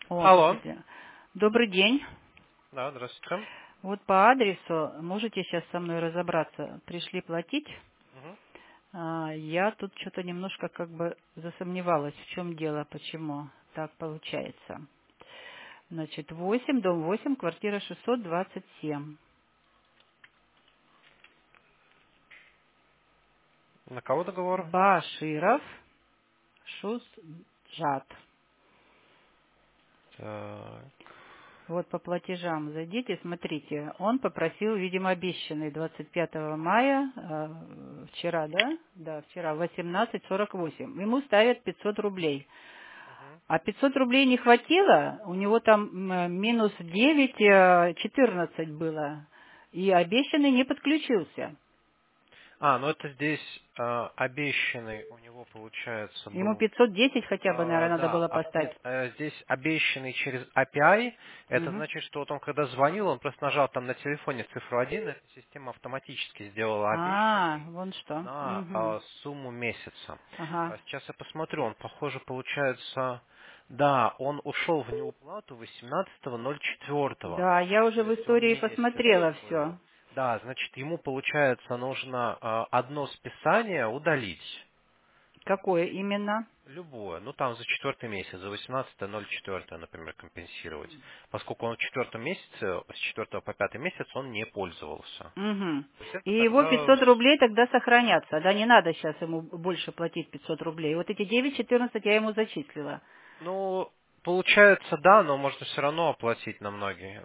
О, Алло. слушайте. Добрый день. Да, здравствуйте. Вот по адресу можете сейчас со мной разобраться. Пришли платить. Мгм. Я тут что-то немножко как бы засомневалась, в чем дело, почему так получается. Значит, 8, дом 8, квартира 627. На кого договор? Баширов, Шузжат. Так. Вот по платежам зайдите, смотрите. Он попросил, видимо, обещанный 25 мая, вчера, да? Да, вчера, 18:48. Ему ставят 500 рублей. Мгм. А 500 рублей не хватило, у него там минус 9, 14 было. И обещанный не подключился. Ну это здесь обещанный у него, получается, Ему был. 510 хотя бы, наверное, надо Да, было поставить. нет, здесь обещанный через API. Это Мгм. значит, что вот он когда звонил, он просто нажал там на телефоне цифру 1, эта система автоматически сделала обещанный Вон что. на Мгм. сумму месяца. Ага. Сейчас я посмотрю, он, похоже, получается, да, он ушел в неуплату 18.04. Да, я уже То в есть он истории месяц посмотрела все. был. Да, значит, ему, получается, нужно одно списание удалить. Какое именно? Любое. Ну, там за четвертый месяц, за 18.04, например, компенсировать. Поскольку он в четвертом месяце, с четвертого по пятый месяц он не пользовался. Угу. То есть это И его тогда, 500 рублей тогда сохранятся, да, не надо сейчас ему больше платить 500 рублей. Вот эти 9,14 я ему зачислила. ну, получается, да, но можно все равно оплатить на многие,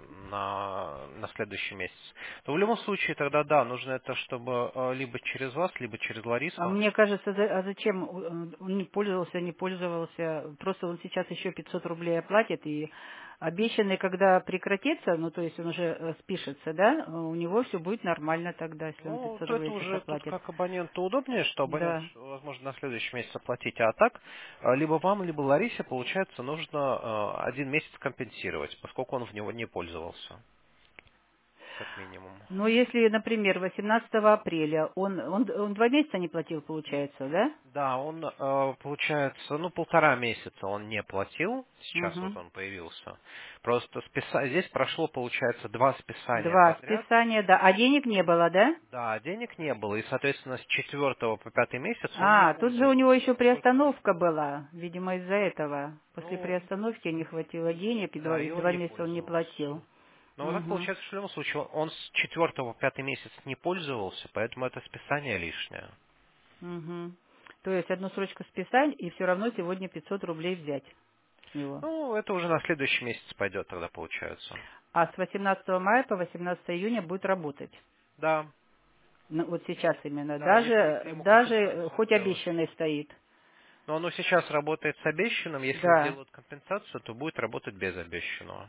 на следующий месяц. Но в любом случае, тогда да, нужно это, чтобы либо через вас, либо через А Ларису. мне кажется, а зачем он не пользовался, просто он сейчас еще 500 рублей оплатит, и обещанный, когда прекратится, ну, то есть он уже спишется, да, у него все будет нормально тогда, если он Ну, 500 то это рублей сейчас уже тут оплатит. как абоненту удобнее, что абонент, Да. возможно, на следующий месяц оплатить, а так либо вам, либо Ларисе, получается, нужно один месяц компенсировать, поскольку он в него не пользовался, как минимум. Ну, если, например, 18 апреля он 2 месяца не платил, получается, да? Да, он, получается, ну, 1,5 месяца он не платил, сейчас вот Угу. он появился. Просто здесь прошло, получается, два списания Два подряд. списания, да. А денег не было, да? Да, денег не было, и, соответственно, с четвертого по пятый месяц он не Тут же у него пользовался. еще Только, приостановка была, видимо, из-за этого. После ну, приостановки не хватило денег, и да, два, и и он два не месяца он не пользовался. платил. Но вот так Угу. получается, что в любом случае он с четвертого по пятый месяц не пользовался, поэтому это списание лишнее. Угу. То есть одну срочку списать, и все равно сегодня 500 рублей взять с него. Ну, это уже на следующий месяц пойдет тогда, получается. А с 18 мая по 18 июня будет работать. Да, Ну, вот сейчас именно. да, если ему Даже компенсацию хоть сделать. обещанный стоит. Но оно сейчас работает с обещанным, если Да. сделают компенсацию, то будет работать без обещанного.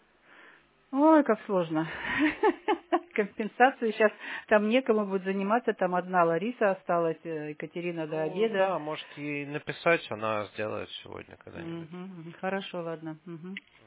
Ой, как сложно. Компенсацию сейчас там некому будет заниматься, там одна Лариса осталась, Екатерина до Ну обеда. да, может ей написать, она сделает сегодня когда-нибудь. Хорошо, ладно. Мгм.